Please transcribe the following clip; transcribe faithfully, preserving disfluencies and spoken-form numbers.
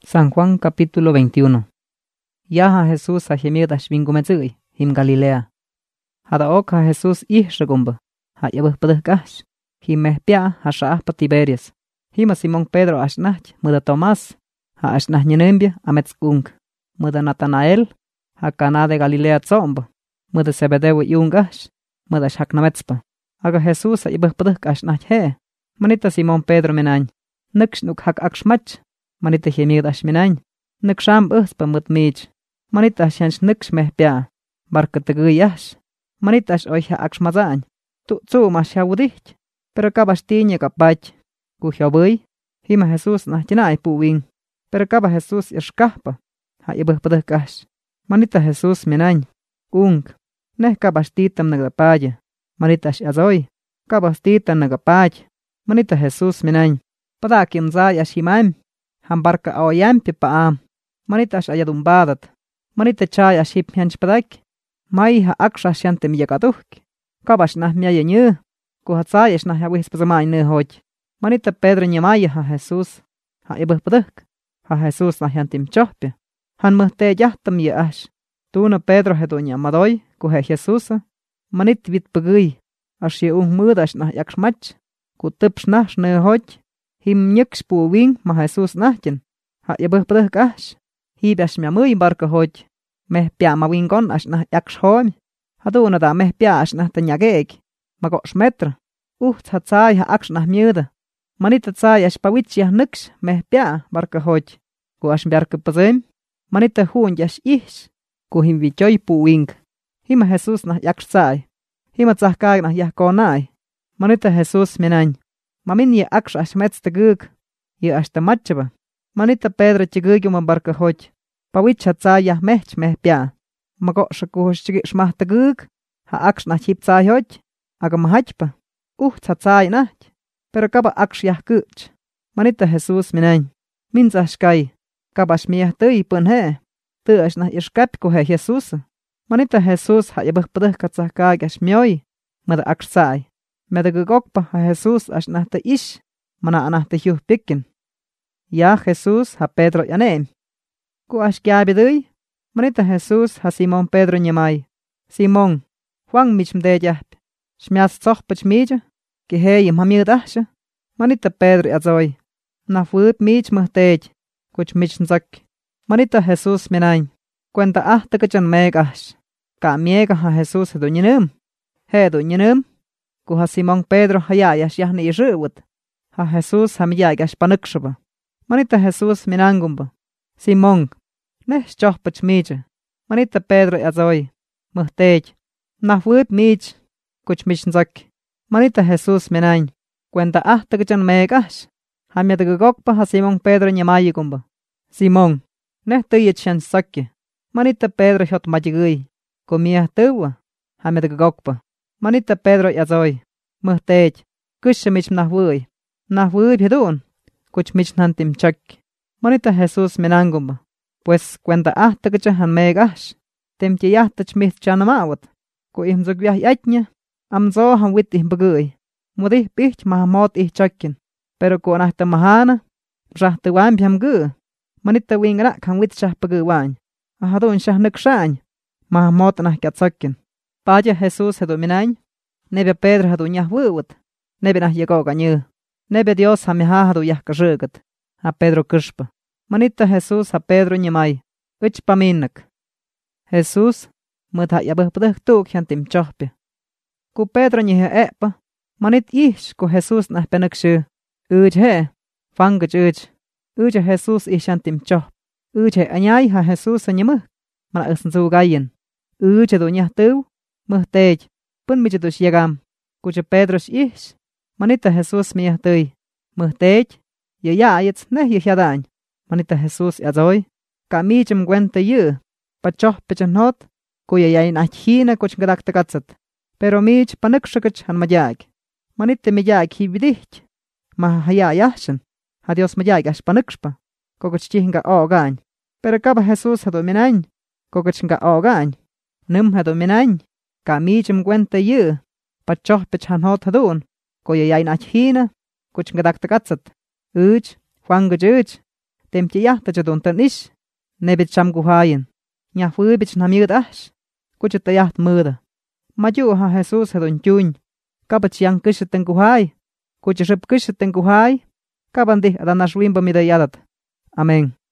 San Juan capítulo veintiuno. Yaha Jesús ha jemidash vingumetzui him Galilea. Hada oka Jesús ihshagumba. Ha yabah padakash. Him mehpia ha shaahpa Tiberias. Hima Simon Pedro ashnach muda Tomás. Ha ashnach nyenembia ametskung. Muda Natanael. Ha Cana de Galilea tzomba. Muda Zebedeo yungash. Muda shaknametspa. Aga Jesús ha yabah padakash nach he. Manita Simon Pedro menañ. Nuksh nuk hak akshmach. Manita jemidash menañ. Nuksham uspa mut mij. Manita shansh nuksh mehpia. Barka tagayash. Manita sh oiha akshmazañ. Tu tsu mas hawudich. Pero kabas tiña kapach. Ku hiawui. Hima Jesús nah jinay puwing. Pero kaba Jesús irshkahpa. Ha yabah padakash. Manita Jesús menañ. Ung. Neh kabas titam nagapaya. Manita sh azoy. Kabas titam nagapach. Manita Jesús menañ. Padakim zay ashimaim. Hambarka aoyampi paam. Manita sh ayadumbadat. Manita chay aship hianch padak. Mai ha aksha shantem yakatuk. Kabas nah miayenyu. Kuhatzay ish nah yawis pazamay ne hoj. Manita Pedro nyamaya ha Jesús. Ha ibah padak. Ha Jesús nah yantim chohpe. Han muhte yahtam ye ash. Tuna Pedro hedo nyamadoy. Kuhe Jesús. Manit vit pagui. Ash ye ung mudash nah yakshmach. Kutupsh nah ne hoj. Him nyks puwing ma Jesús nahtin. Ha yabah padak ash. Hibash miamuy barka hoj. Meh pia mawingon ash nah yakshhoim. Haduna da meh pia ash nah tanyageg. Magosh metra. Uh tzatzay ha aksh nah miuda. Manita tzay ash pawich yah nuksh meh pia barka hoj. Ku ash mbiarka pazim. Manita hun yash ish. Ku him vichoy puwing. Hima Jesús nah yaksh tzay. Hima tzahkag nah yahkonay. Manita Jesús menañ. Mamin ye aksh ash metz tagug. Ye ash tamachaba. Manita Pedro chigug yung barka hoj. Pawich ha tzay yah mehch meh pia. Magosh kuhosh chigig shmah tagug. Ha aksh nah hip tzay hoj. Aga mahachpa. Uh tzatzay nach. Pero kaba aksh yah kuch. Manita Jesús menañ. Min zashkay. Kaba shmiyah tuy pun he. Tu ash nah irshkap kuhe Jesús. Manita Jesús ha yabah padah katzahkay ash mioy. Mada aksh tzay. Meda gugokpa ha Jesús ash nah ta ish. Mana anah ta hyuh pikin. Ya Jesús ha Pedro yaneem. Ku ash kyabiduy. Manita Jesús ha Simon Pedro nyamay. Simon. Juan mich mdejahp. Shmias tzohpach mija. Kihey mhamiud ahsha. Manita Pedro azoy. Nafuut mij muhtej. Kuch mich nzak. Manita Jesús menañ. Cuenta ahta kachan meg ahsh. Ka miega ha Jesús hedo nyenum. Hedo nyenum. Ku ha Simon Pedro hayayash yahni ishuwut. Ha Jesús ha miyayash panukshaba. Manita Jesús minangumba. Simon. Neh shchohpach mija. Manita Pedro azoy. Muhtej. Nafuut mij. Kuch mich nzak. Manita Jesús menañ. Cuenta ahta kachan meg ahsh. Ha miadagagokpa ha Simon Pedro nyamayigumba. Simon. Neh tuyet shan sakye. Manita Pedro hyot majiguy. Kumiyah tuwa. Ha miadagagokpa. Manita Pedro azoy. Muhtej. Kusha mich nahwuy. Nahwuy bhedun. Kuch mich nantim chak. Manita Jesús menangumba. Pues cuenta ahta kachahan meg ahsh. Temche yahtach mith chanamawat. Ku ihmzugwyah yatnya. Amzo han wit ihmbaguy. Mudih pich mahamot ih chakin. Pero ku anahta mahana. Rahta wan bhyamgu. Manita wingrak han wit shah paguwan. Ahadun shah nukshañ. Mahamot nah katsakin. Paya Jesús hedo minañ. Nebe Pedro hedo nyahwuwat. Nebe nah yagoga nyu. Nebe Dios ha miha hedo yahkashugat. Ha Pedro kushpa. Manita Jesús ha Pedro nyamay. Uch paminak. Jesús. Mudha yabah padah tuk yantim chohpe. Ku Pedro nyiha epa. Manit ish ku Jesús nah penakshu. Uj he. Fangaj uj. Uj Jesús ish yantim choh. Uj he anyay ha Jesús anyamuh. Mana usnzu gayin. Uj hedo nyah tuw. Muhtej. Pun mijidush yagam. Kucha Pedro ish. Manita Jesús miyah tuy. Muhtej. Yayayets neh yihyadañ. Manita Jesús azoy. Ka mijim gwenta yu. Pachoh pechanhot. Kuya yay nachhina kuch gadakta katsat. Pero mij panukshakach han mayag. Manita mayag hibidich. Maha hayayashan. Ha Dios mayag ash panukshpa. Kokuch chihinga ogañ. Pero kaba Jesús hado minañ. Kokuch nga ogañ. Num hado minañ. Ka mijim gwenta yu. Pachoh pechanhot hadun. Kuya yay nachhina. Kuch gadakta katsat. Uj. Juan gujuj. tem chi yahta chadun tan ish, nebit cham guhayin, nya fubich namiud ash, kuchita yaht muda. Mayu ha Jesús hedun chuñ, kabach yang kishiten guhay, kuchiship kishiten guhay, kabandih adanashwimba midayadat. Amén.